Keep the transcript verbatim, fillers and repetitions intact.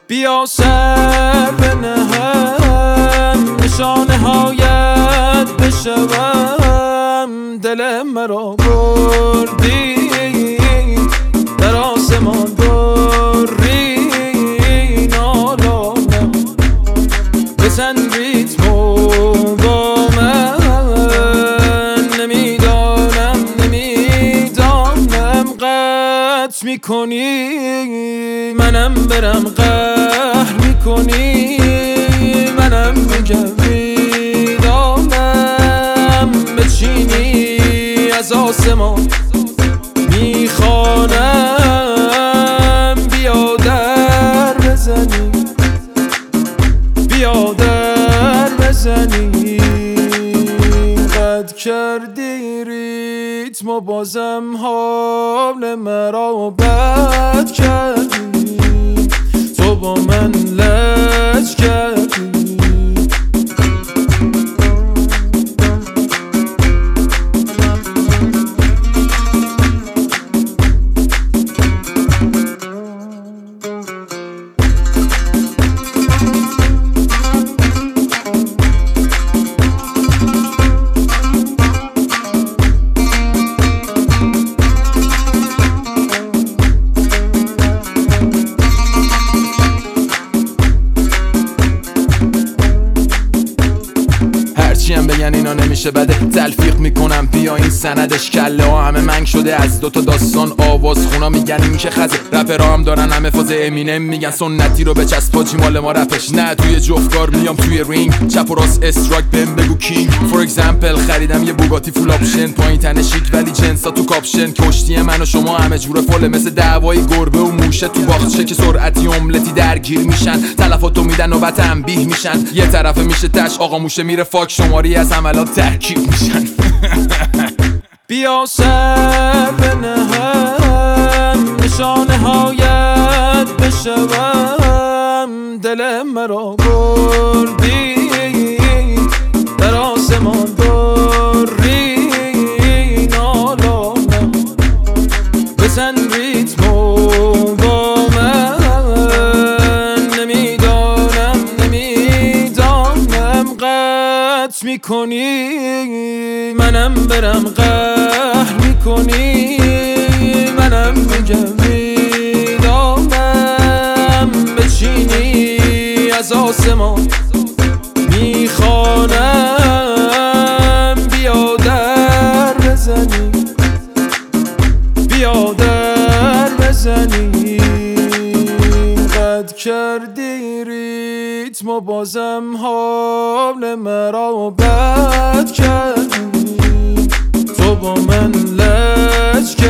بیا سر بنهم نشانه هایت بشوم. دل مرا بردی در آسمان بری نالانم. بزن ریتمو با من، نمیدانم نمیدانم قطع میکنی منم برم قهر میکنی منم میگم میدانم بچینی از آسمان میخوانم. بیا در بزنی بیا در بزنی قد کردی ریتم و بازم حال مرا بد کردی. تو با من لج کردی. هرچیم بگن اینا نمیشه بده، تلفیق میکنم بیا این سندش. کله ها همه منگ شده از دوتا داستان آواز خونا میگن این که خزه. رپرها هم دارن همه فاز امینم میگن سنتی رو بچسب پاجی مال ما رپش. نه توی جفتگار میام توی رینگ چپ و راست استراک بهم بگو کینگ. فور اگزمپل خریدم یه بوگاتی فول آپشن، پایین تنه شیک ولی جنسا تو کاپشن. کشتی من و شما همه جوره فله مثل دعوای گربه و موشه تو باغچه که سرعتی املتی درگیر میشن. تلفاتو میدن و بعد تنبیه میشن. یه طرفه میشه تش آقا موشه میره فاک شماری از عملات ترکیب میشن. بیا سر بنهم نشانه هایت بشوم. دل مرا بردی در آسمان بری نالانم. بزن ریتمو با من، نمیدانم نمیدانم قطع میکنی منم برم قهر میکنی منم میگم میدانم بچینی از آسمان میخوانم. بیا در بزنی بیا در بزنی قد کردی ریتم و بازم حال مرا بد کردی. تو با من لج